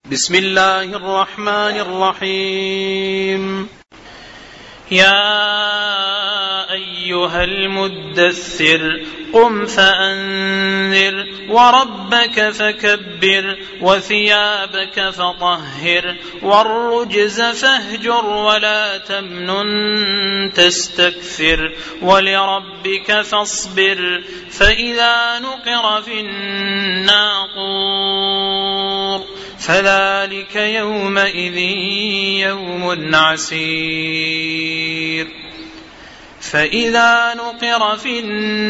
بسم الله الرحمن الرحيم. يا أيها المدثر قم فأنذر وربك فكبر وثيابك فطهر والرجز فاهجر ولا تمنن تستكثر ولربك فاصبر فإذا نقر في الناقور فذلك يومئذ يوم عسير. فإذا نقر في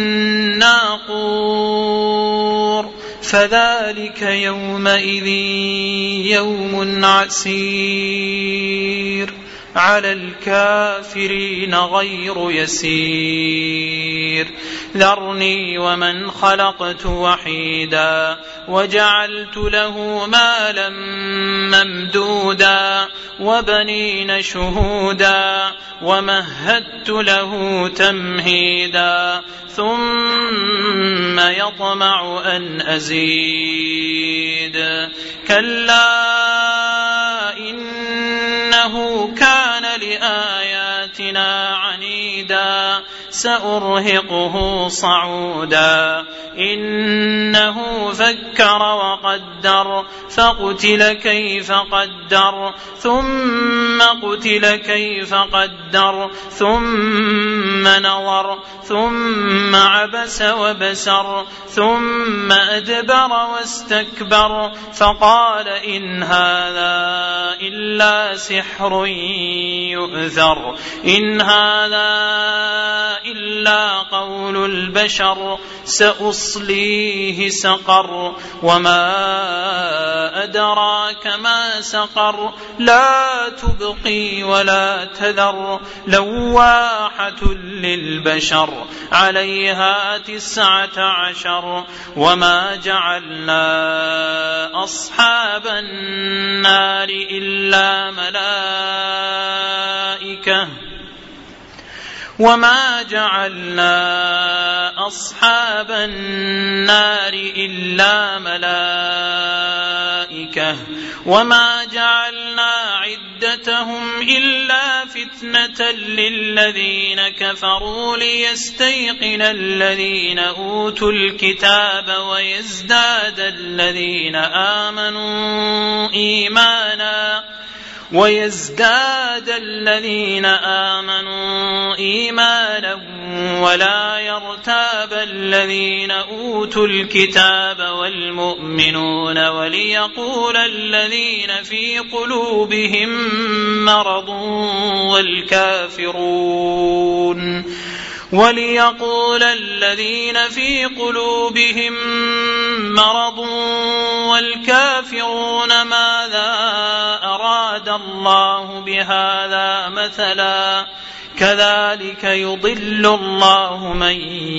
الناقور فذلك يومئذ يوم عسير على الكافرين غير يسير. ذرني ومن خلقت وحيدا وجعلت له مالا ممدودا وبنين شهودا ومهدت له تمهيدا ثم يطمع أن أزيد كلا إنه كان لآياتنا عنيدا سأرهقه صعودا إنه فكر وقدر فقتل كيف قدر ثم قتل كيف قدر ثم نظر ثم عبس وبسر ثم أدبر واستكبر فقال إن هذا إلا سحر يؤثر إن هذا إلا قول البشر سأصليه سقر وما أدراك ما سقر لا تبقي ولا تذر لواحة للبشر عليها 19 وما جعلنا أصحاب النار إلا ملائكة وما جعلنا أصحاب النار إلا ملائكة وما جعلنا عدتهم إلا فتنة للذين كفروا ليستيقن الذين أوتوا الكتاب ويزداد الذين آمنوا إيمانا ولا يرتاب الذين أوتوا الكتاب والمؤمنون وليقول الذين في قلوبهم مرض والكافرون ماذا أراد الله بهذا مثلا كذلك يضل الله من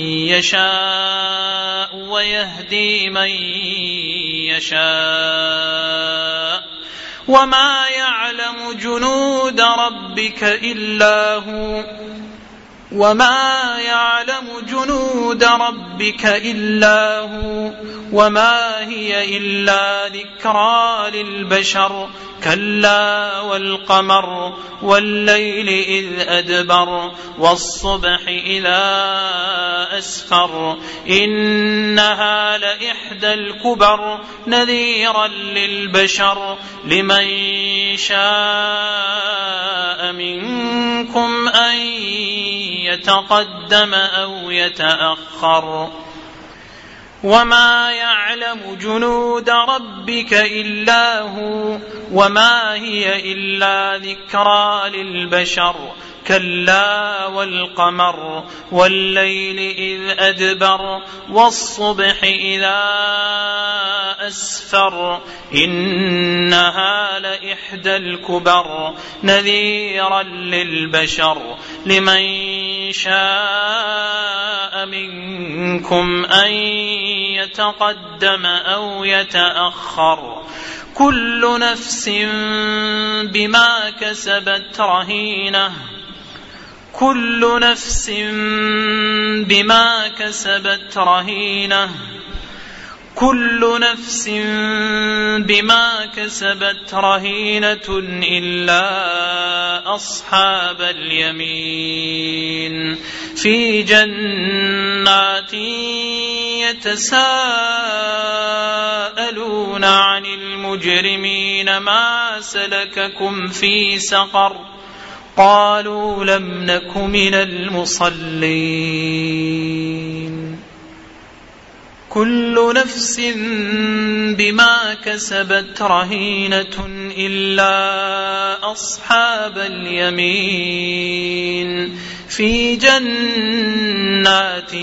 يشاء ويهدي من يشاء وما يعلم جنود ربك إلا هو وما هي إلا ذكرى للبشر كلا والقمر والليل إذ أدبر والصبح إذا أسفر إنها لإحدى الكبر نذيرا للبشر لمن شاء منكم أن يتقدم أو يتأخر وما يعلم جنود ربك إلا هو وما هي إلا ذكرى للبشر كلا والقمر والليل إذ أدبر والصبح إذا أسفر إنها لإحدى الكبر نذيرا للبشر لمن شاء منكم أن يتقدم أو يتأخر كل نفس بما كسبت رهينة كل نفس بما كسبت رهينة كل نفس بما كسبت رهينة إلا أصحاب اليمين في جنات يتساءلون عن المجرمين ما سلككم في سقر قالوا لم نك من المصلين كل نفس بما كسبت رهينة إلا أصحاب اليمين في جنات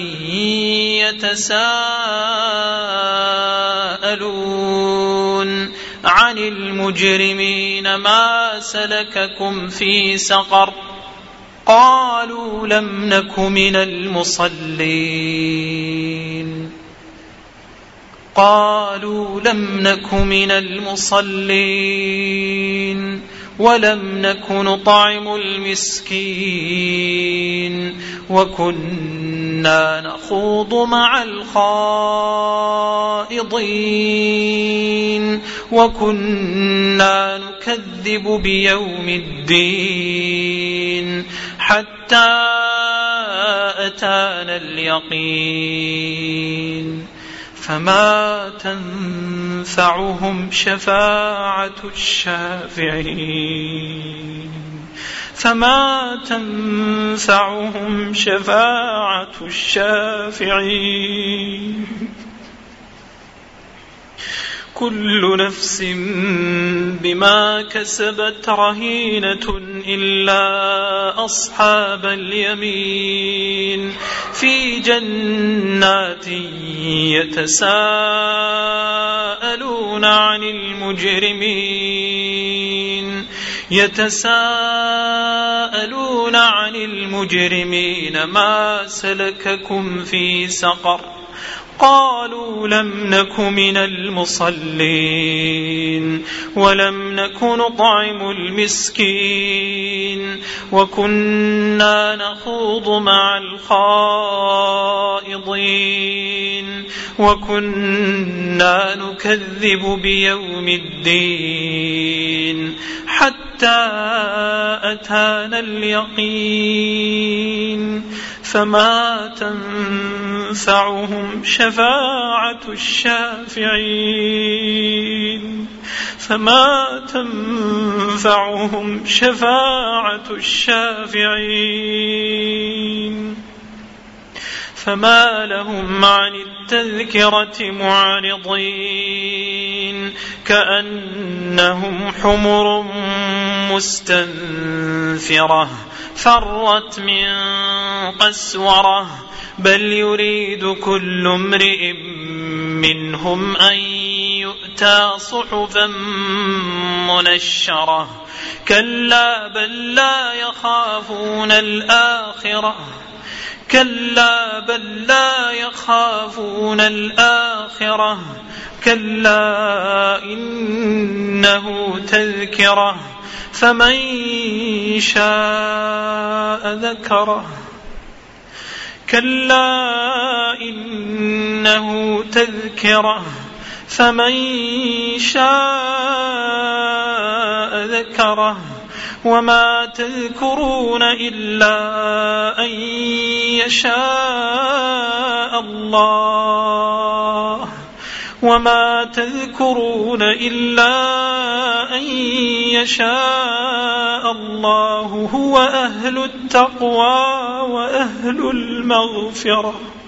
يتساءلون عن المجرمين ما سلككم في سقر قالوا لم نك من المصلين قالوا لم نك من المصلين ولم نك نطعم المسكين وكنا نخوض مع الخائضين وكنا نكذب بيوم الدين حتى أتانا اليقين فما تنفعهم شفاعة الشافعين فما تنفعهم شفاعة الشافعين كل نفس بما كسبت رهينة إلا أصحاب اليمين في جنات يتساءلون عن المجرمين ما سلككم في سقر قالوا لم نك من المصلين ولم نك نطعم المسكين وكنا نخوض مع الخائضين وكنا نكذب بيوم الدين حتى أتانا اليقين فما تنفعهم شفاعة الشافعين فما لهم عن التذكرة معرضين كأنهم حمر مستنفرة فرت من قسورة بل يريد كل امرئ منهم أن يؤتى صحفا منشرة كلا بل لا يخافون الآخرة كلا إنه تذكرة فمن شاء ذكره كلا إنه تذكرة فمن شاء ذكره وما تذكرون إلا أن يشاء الله هو أهل التقوى وأهل المغفرة.